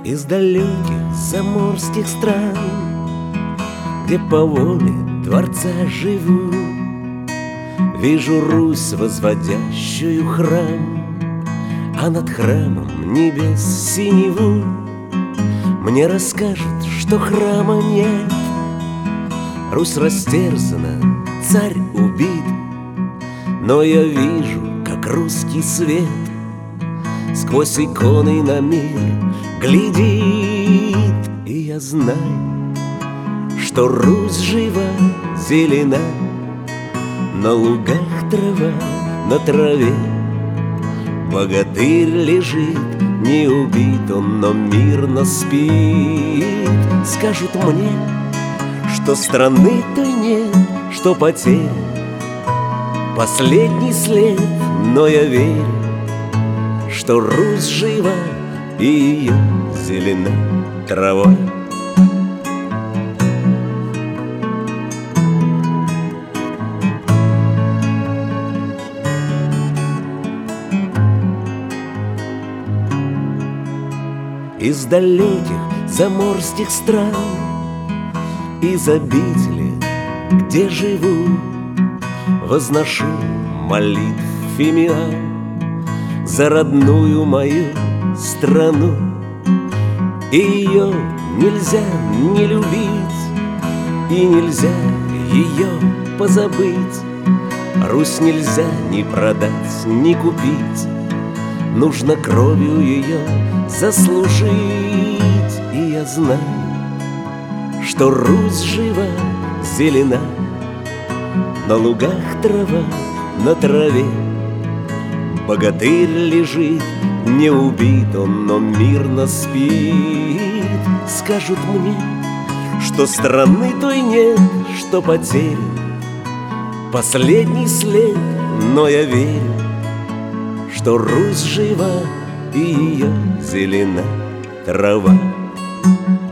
Из далеких заморских стран, где по воле Творца живу, вижу Русь, возводящую храм, а над храмом небес синеву. Мне расскажут, что храма нет, Русь растерзана, царь убит, но я вижу, как русский свет сквозь иконы на мир глядит. И я знаю, что Русь жива, зелена, на лугах трава, на траве богатырь лежит, не убит он, но мирно спит. Скажут мне, что страны-то нет, что потерян последний след, но я верю, что Русь жива и ее зелена трава. Из далеких заморских стран, из обители, где живу, возношу молитв фимиам за родную мою страну. И ее нельзя не любить, и нельзя ее позабыть. Русь нельзя ни продать, ни купить, нужно кровью ее заслужить. И я знаю, что Русь жива, зелена, на лугах трава, на траве богатырь лежит, не убит он, но мирно спит. Скажут мне, что страны той нет, что потерян последний след, но я верю, что Русь жива и ее зелена трава.